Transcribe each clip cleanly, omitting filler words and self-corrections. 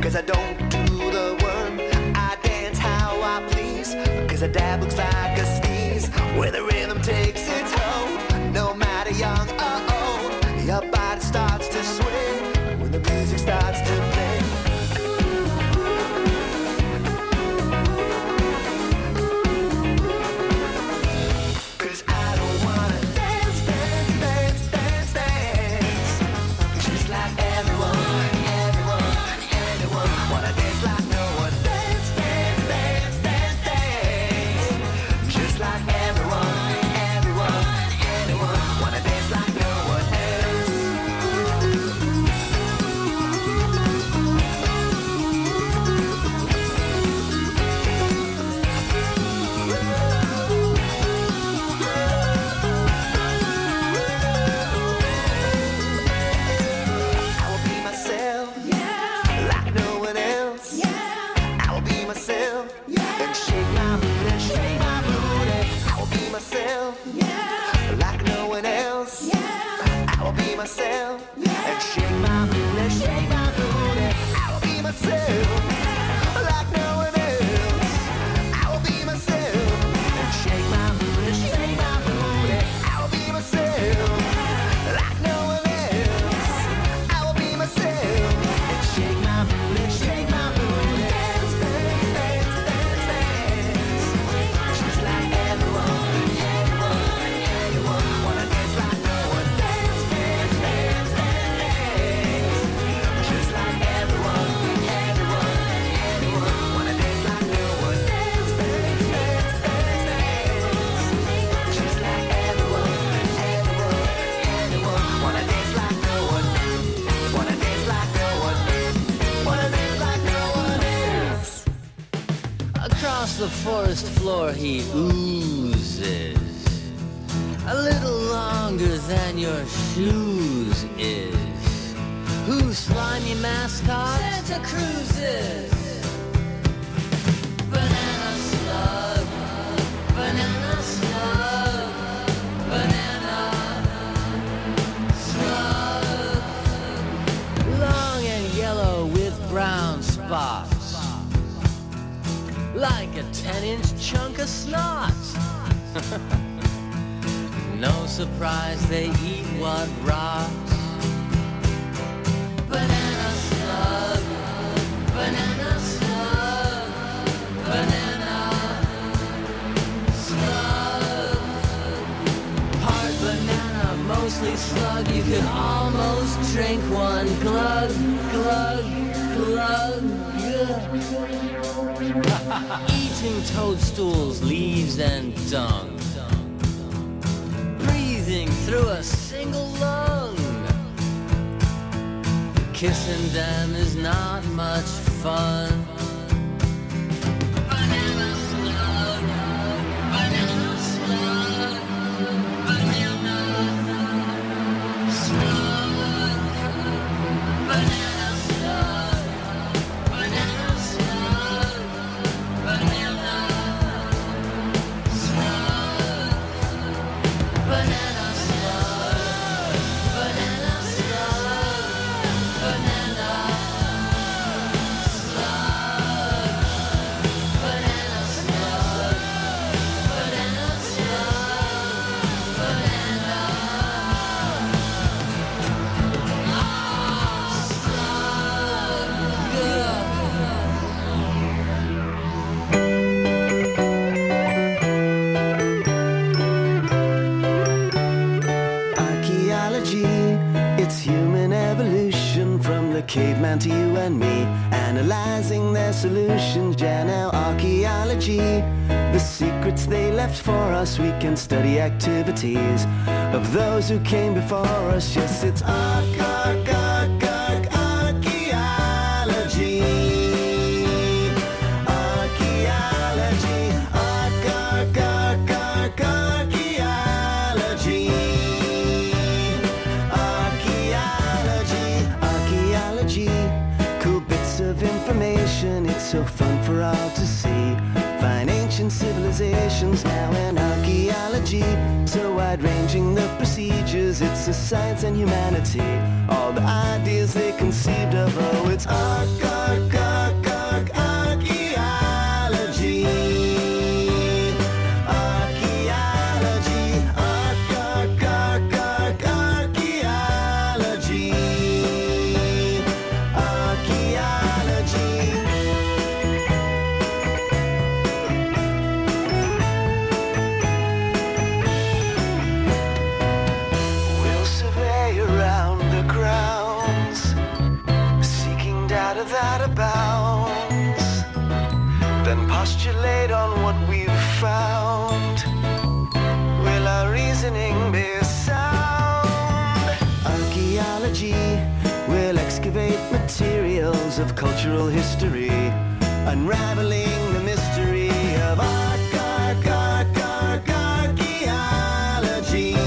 'cause I don't do the worm. I dance how I please, 'cause a dab looks like a sneeze. Where the rhythm takes its toll, no matter young or old, your body starts to sway when the music starts to play. The forest floor he oozes a little longer than your shoes is. Who's slimy mascot? Santa Cruz's. Banana slug, banana slug, banana slug. Long and yellow with brown spots, like a 10-inch chunk of snot. No surprise they eat what rots. Banana slug, banana slug, banana slug. Part banana, mostly slug. You could almost drink one glug, glug, glug. Eating toadstools, leaves and dung, breathing through a single lung. Kissing them is not much fun. Banana slug, banana slug, banana slug, banana slug, banana slug, banana slug, banana slug, banana slug, banana caveman to you and me, analyzing their solutions. Yeah, now archaeology, the secrets they left for us. We can study activities of those who came before us. Yes, it's archaeology. It's so fun for all to see. Find ancient civilizations now in archaeology. So wide-ranging the procedures. It's a science and humanity. All the ideas they conceived of. Oh, it's archaeology. postulate on what we've found? Will our reasoning be sound? Archaeology will excavate materials of cultural history, unraveling the mystery of archaeology.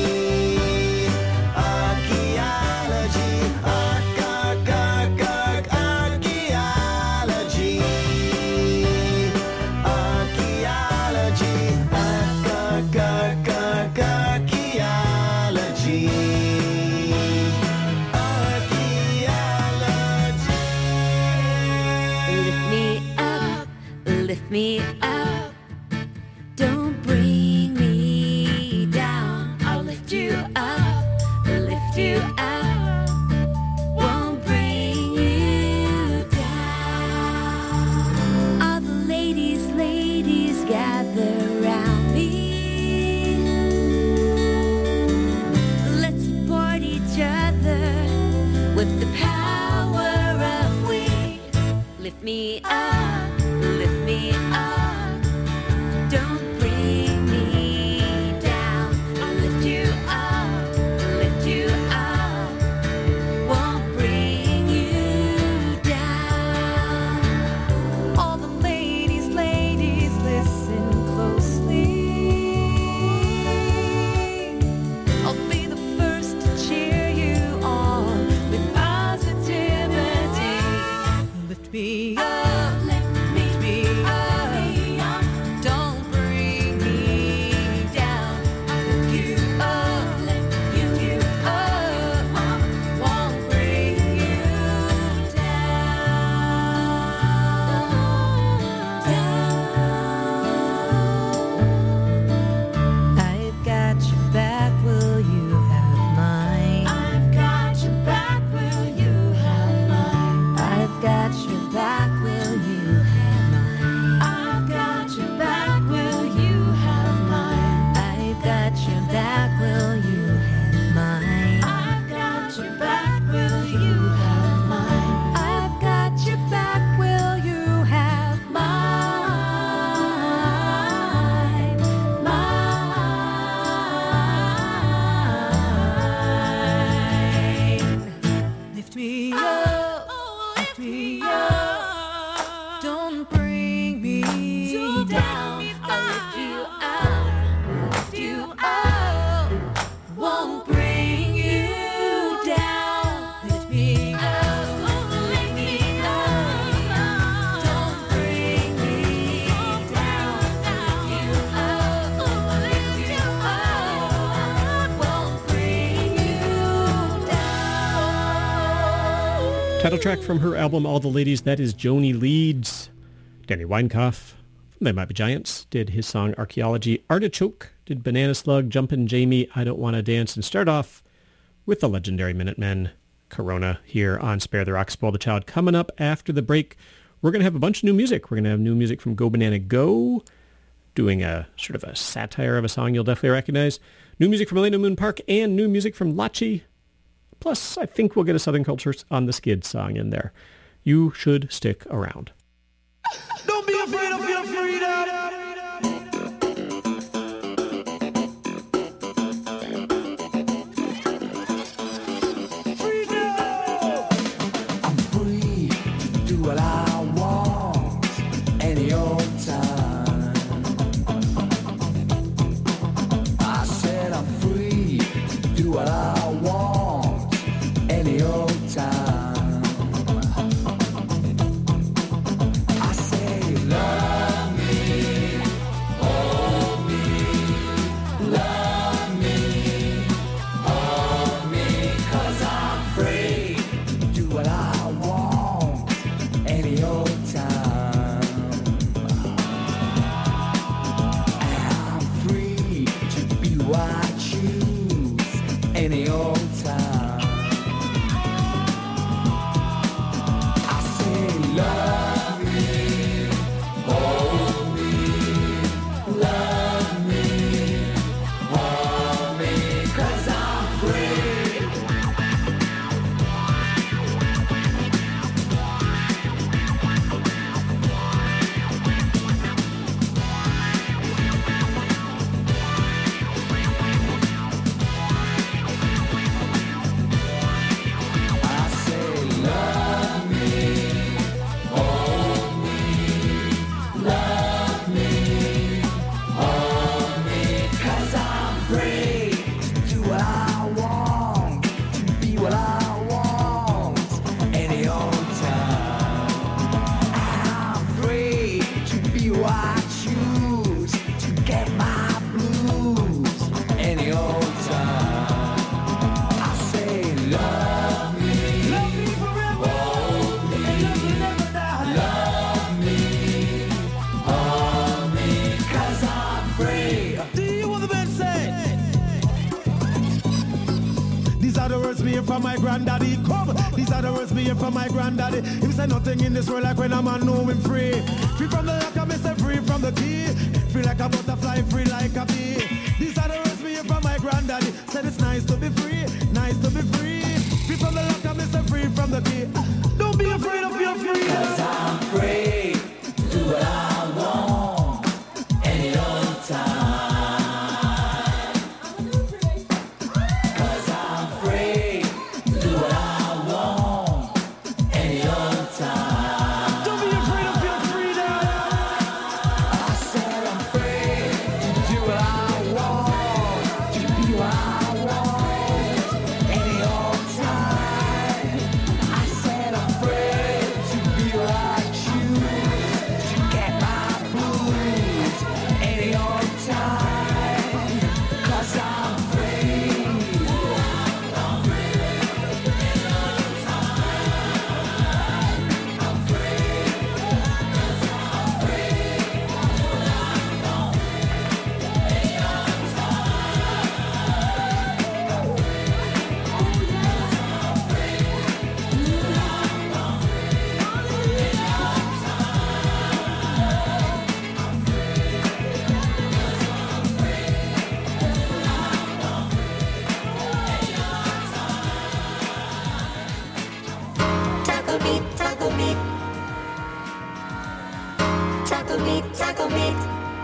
Lift me up, don't bring me down. I'll lift you up, won't bring you down. All the ladies gather round me. Let's support each other with the power of we. Lift me up. Lift me up, don't bring me down. I'll lift you up, won't bring you down. All the ladies, listen closely. I'll be the first to cheer you on with positivity. Lift me up. Title track from her album All the Ladies, that is Joni Leeds. Danny Weinkauf from They Might Be Giants did his song Archaeology. Artichoke did Banana Slug, Jumpin' Jamie, I Don't Wanna Dance, and start off with the legendary Minutemen, Corona, here on Spare the Rock, Spoil the Child. Coming up after the break, we're going to have a bunch of new music. We're going to have new music from Go Banana Go, doing a sort of a satire of a song you'll definitely recognize. New music from Elena Moon Park and new music from Lachi. Plus, I think we'll get a Southern Culture on the Skid song in there. You should stick around. Don't be afraid of your freedom. I'm free to do what I want any old time. I said I'm free to do what I want any old time. I say love me, hold me, love me, hold me, 'cause I'm free to do what I want any old time. I'm free to be who I choose any old time. Love me. Love me forever. Hold me. Never die. Love me. Hold me. 'Cause I'm free. Do you hear what the band say? These are the words me hear from my granddaddy. Come, these are the words me hear from my granddaddy. He said nothing in this world like when a man know him free. Free from the lock, I say free from the key. Free like a butterfly, free like a bee. These are the words me hear from my granddaddy. Said it's nice to be free, nice to be free. Free from the lock, I say free from the key. Don't be afraid of your free. 'Cause I'm free to do what I want any old time. Taco meat.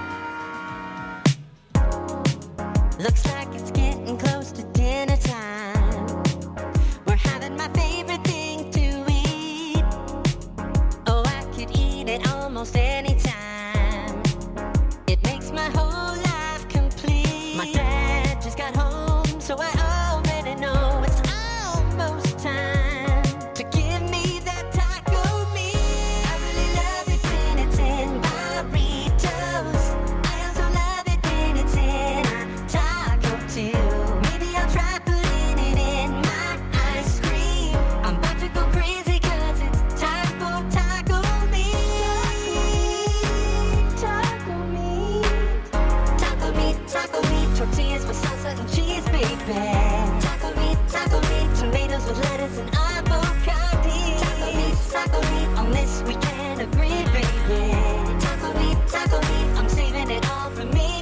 Looks like it's getting close to dinner time. We're having my favorite thing to eat. Oh, I could eat it almost any time. It makes my whole life complete. My dad just got home, so I already know it's almost time to give me that taco meat. I really love it when it's in burritos. I also love it when it's in a taco too. Maybe I'll try putting it in my ice cream. I'm about to go crazy 'cause it's time for taco meat. Taco meat. Taco meat, taco meat. Tortillas with salsa and cheese, baby. Taco meat, tomatoes with lettuce and avocado. Taco meat, on this we can agree, baby. Taco meat, I'm saving it all for me.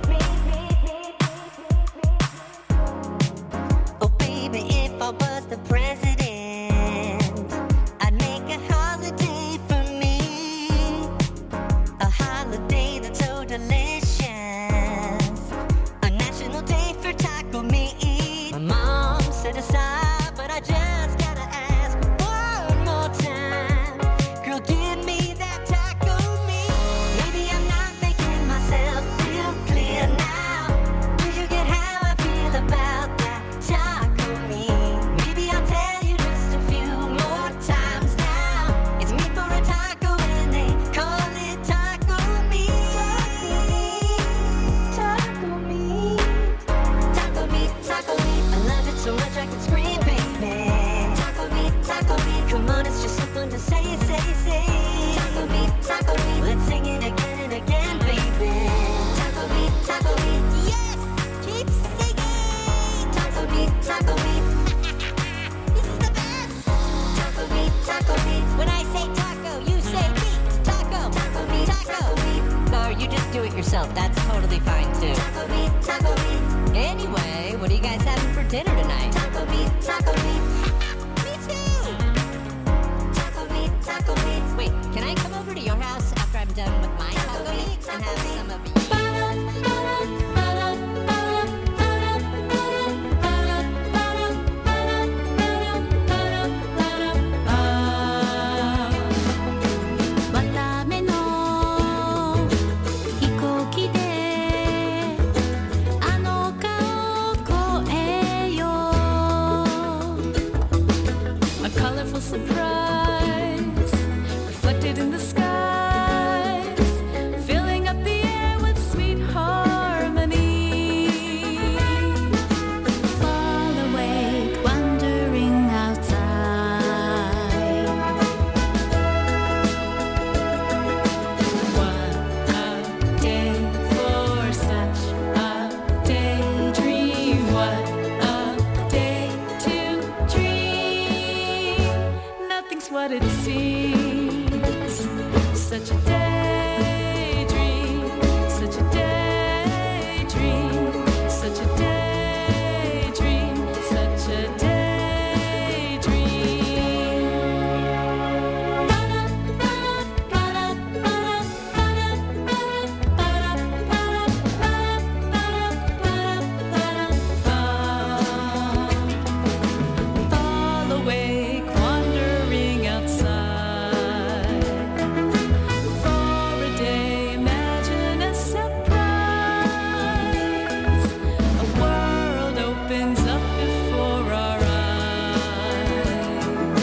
Oh, baby, if I was the president, I'd make a holiday for me. A holiday that's so delicious. A national day for taco meat. My mom set aside, but I just gotta ask one more time. Girl, give me that taco meat. Maybe I'm not making myself feel clear now. Do you get how I feel about that taco meat? Maybe I'll tell you just a few more times now. It's meat for a taco and they call it taco meat. Taco meat. Taco meat, taco meat. I love it so much I can scream, baby. Taco meat, come on, it's just something to say. Taco meat, let's sing it again and again, baby. Taco meat, yes, keep singing. Taco meat, this is the best. Taco meat, when I say taco, you say meat. Taco meat. Or you just do it yourself, that's totally fine too. Taco meat. Anyway, what are you guys having for dinner tonight? Taco meat. Me too. Taco meat. Wait, can I come over to your house after I'm done with my taco meat and have some of you? A colorful surprise reflected in the skies, filling up the air with sweet harmony. Fall awake, wondering what it seems. Such a daydream, such a daydream, such a daydream, such a daydream. Fall awake, wandering outside. For a day, imagine a surprise. A world opens up before our eyes.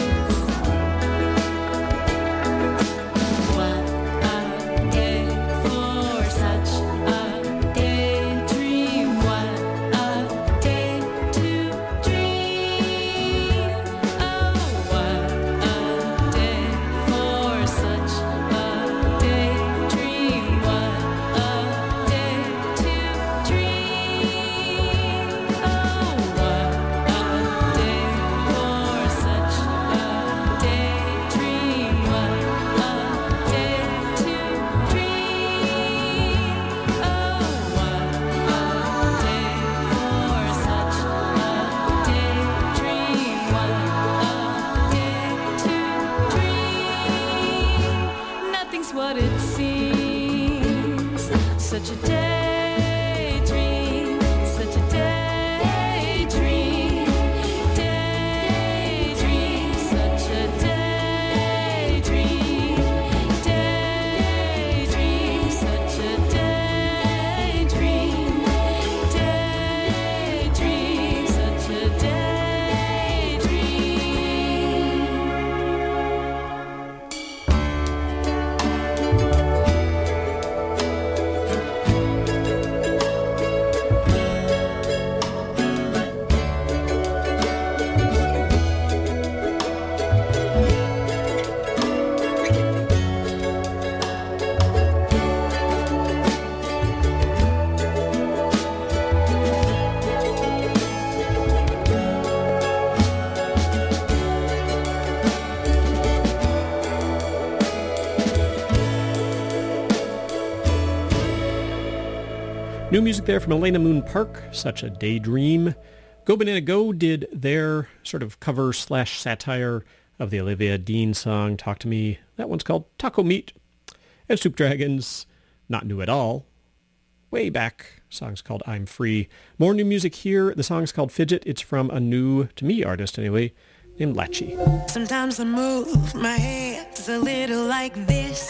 What a day for such a daydream. What a day to dream. Oh, what a day for such a daydream. What a day to dream. Oh, what a day for such a daydream. What a day to dream. Oh, what a day for such a daydream. What a day to dream. Nothing's what it seems. Such a daydream, such a daydream, daydream, such a daydream, daydream, such a daydream, daydream, such a New music there from Elena Moon Park, Such a Daydream. Go Banana Go did their sort of cover / satire of the Olivia Dean song, Talk to Me. That one's called Taco Meat. And Soup Dragons, not new at all. Way back, song's called I'm Free. More new music here. The song's called Fidget. It's from a new, to me, artist anyway, named Latchy. Sometimes I move my hands a little like this,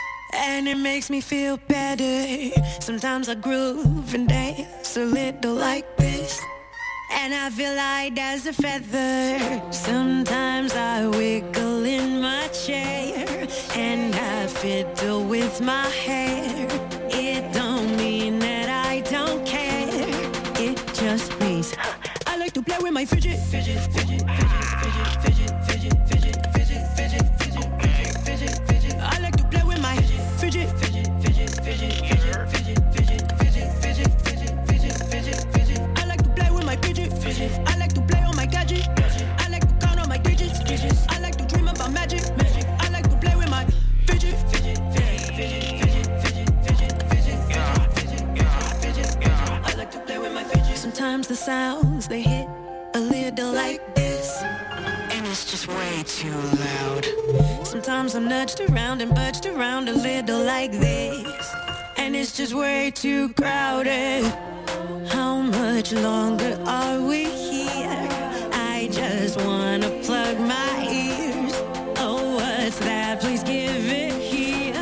and it makes me feel better. Sometimes I groove and dance a little like this, and I feel light as a feather. Sometimes I wiggle in my chair, and I fiddle with my hair. It don't mean that I don't care. It just means I like to play with my fidget, fidget, fidget, fidget, fidget, fidget, fidget, fidget, fidget, fidget, fidget, fidget. I like to play with my fidget, fidget, fidget, fidget, fidget, fidget, fidget, fidget, fidget, fidget, fidget, fidget. I like to play with my fidget, fidget. I like to play on my gadget. I like to count on my digits, digits. I like to dream about magic, magic. I like to play with my fidget, fidget, fidget, fidget, fidget, fidget, fidget, fidget, fidget, fidget. I like to play with my fidget. Sometimes the sounds they hit a little like this, and it's just way too loud. Sometimes I'm nudged around and budged around a little like this, and it's just way too crowded. How much longer are we here? I just wanna plug my ears. Oh, what's that? Please give it here.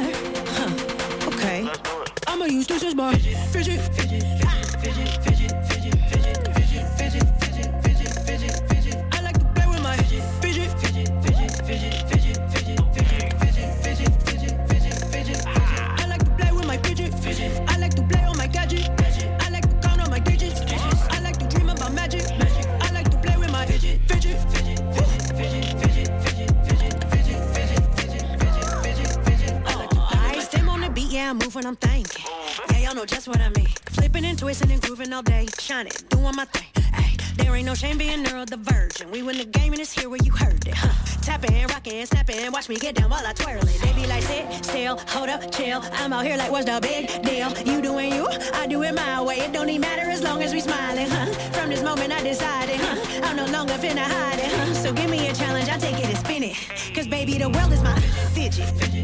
Okay. I'ma use this as my fidget, fidget, fidget, fidget, fidget, fidget, fidget, fidget, fidget, fidget, fidget, fidget. I like to play with my fidget, fidget, fidget, fidget, fidget, fidget, fidget, fidget, fidget, fidget, fidget, fidget, fidget. I like to play with my fidget, fidget. I like to play on my gadget. I like to count on my digits. I like to dream about magic. I like to play with my fidget, fidget, fidget, fidget, fidget, fidget, fidget, fidget, fidget, fidget, fidget, fidget, fidget. I stay on the beat, yeah, I move when I'm thinking. Yeah, y'all know just what I mean. Flipping and twisting and grooving all day, shining, doing my thing. Ay, there ain't no shame being neurodivergent. We win the game and it's here where you heard it. Tapping, rockin', snappin', watch me get down while I twirl it. They be like, sit still, hold up, chill. I'm out here like, what's the big deal? You doing you, I do it my way. It don't even matter as long as we smiling, huh? From this moment I decided, huh? I'm no longer finna hide it, huh? So give me a challenge, I take it and spin it. Cause baby, the world is my fidget.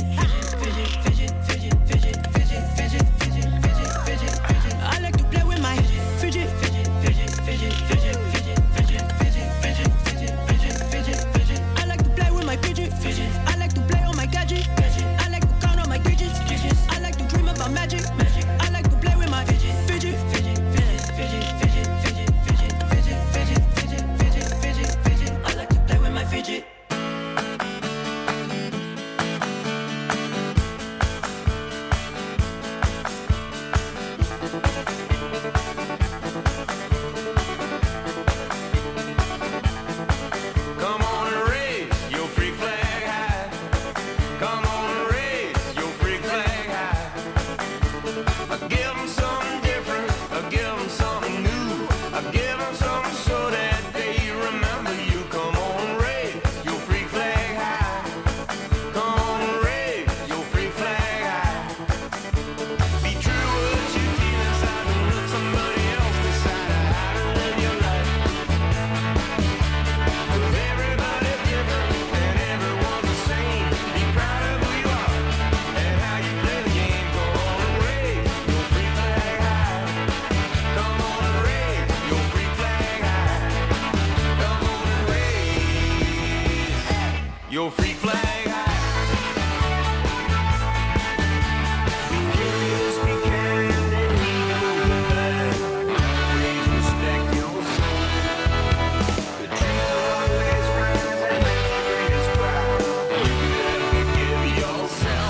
I like to play with my fidget. I like to play with my fidget. I like to play on my gadget. I like to count on my digits. I like to dream about magic. I like to play with my fidget. I like to play with my fidget. Your freak flag high. Be curious, be kind, and be better. Please respect yourself. The truth always rises, and that's the greatest pride. You better forgive yourself.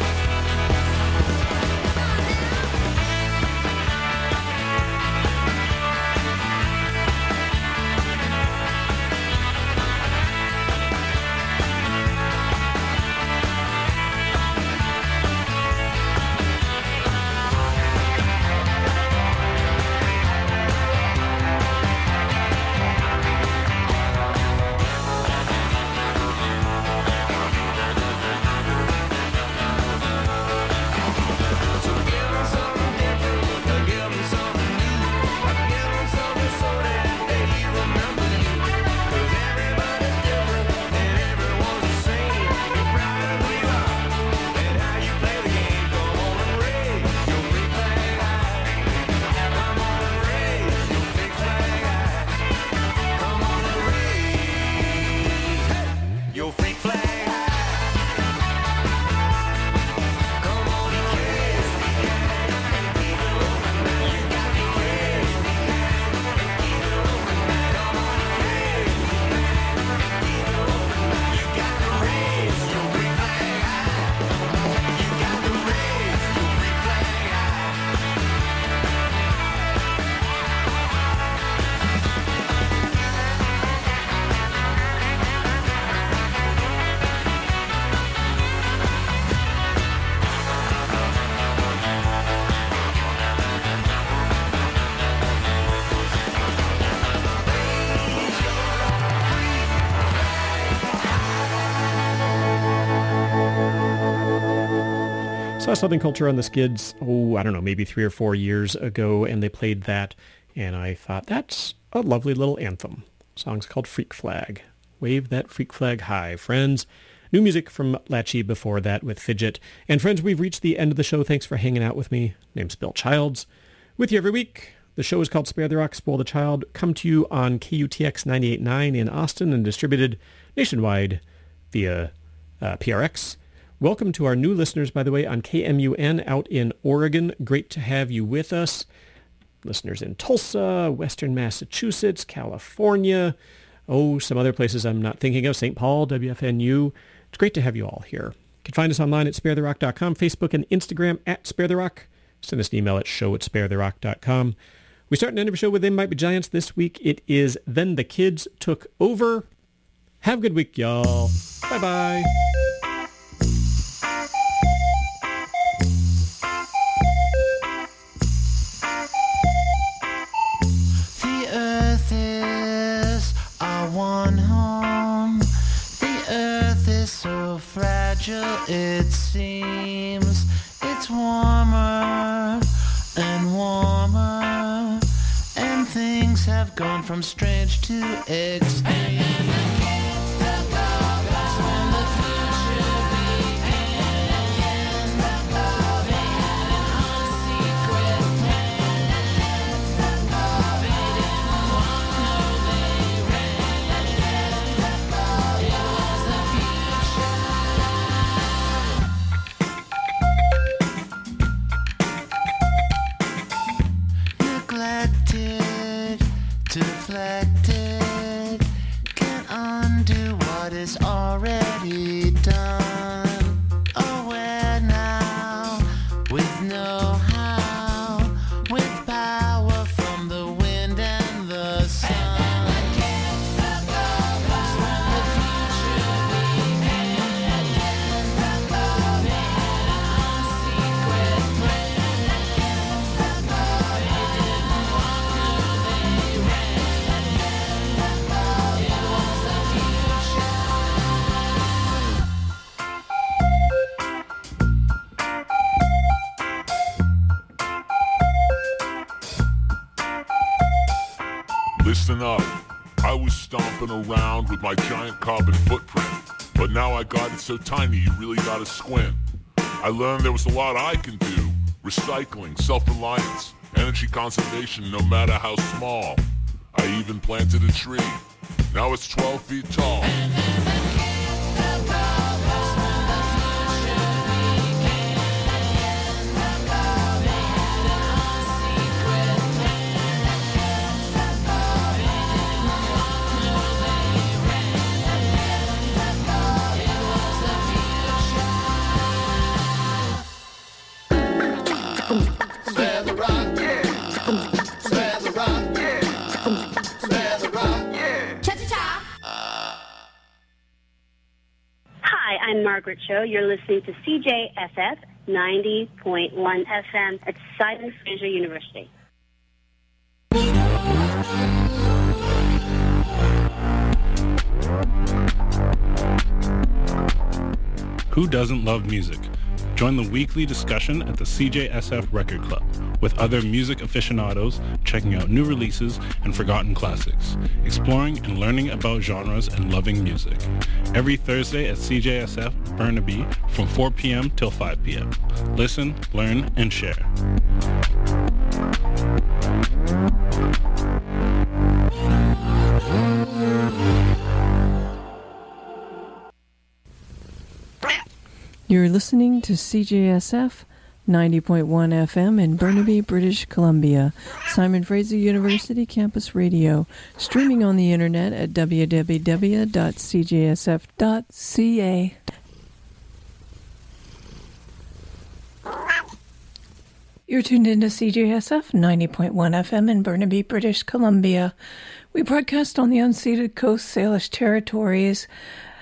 Saw Southern Culture on the Skids, I don't know, maybe 3 or 4 years ago, and they played that, and I thought, that's a lovely little anthem. The song's called Freak Flag. Wave that freak flag high, friends. New music from Latchy before that with Fidget. And friends, we've reached the end of the show. Thanks for hanging out with me. Name's Bill Childs. With you every week. The show is called Spare the Rock, Spoil the Child. Come to you on KUTX 98.9 in Austin and distributed nationwide via PRX. Welcome to our new listeners, by the way, on KMUN out in Oregon. Great to have you with us. Listeners in Tulsa, Western Massachusetts, California, some other places I'm not thinking of, St. Paul, WFNU. It's great to have you all here. You can find us online at sparetherock.com, Facebook and Instagram at sparetherock. Send us an email at show@sparetherock.com. We start and end every show with They Might Be Giants. This week it is Then the Kids Took Over. Have a good week, y'all. Bye-bye. One home. The earth is is so fragile, it seems. It's warmer and warmer, and things have gone from strange to extreme. That's when the future began. They had an unsecret plan. They didn't walk, no, they ran. It was the future. Neglected, deflected, can't undo what is already done. Aware now, with know-how, with power from the wind and the sun. That's when the future began. They had an unsecret plan. They didn't walk, no, they ran. It was the future. Listen up. I was stomping around with my giant carbon footprint, but now I got it so tiny you really gotta squint. I learned there was a lot I can do. Recycling, self-reliance, energy conservation no matter how small. I even planted a tree. Now it's 12 feet tall. Spare the rock, yeah. Spare the rock, yeah. Spare the rock, yeah. Cha-cha-cha. Hi, I'm Margaret Cho. You're listening to CJSF 90.1 FM at Simon Fraser University. Who doesn't love music? Join the weekly discussion at the CJSF Record Club with other music aficionados checking out new releases and forgotten classics, exploring and learning about genres and loving music. Every Thursday at CJSF Burnaby from 4 p.m. till 5 p.m. Listen, learn, and share. You're listening to CJSF 90.1 FM in Burnaby, British Columbia, Simon Fraser University Campus Radio, streaming on the internet at www.cjsf.ca. You're tuned into CJSF 90.1 FM in Burnaby, British Columbia. We broadcast on the unceded Coast Salish territories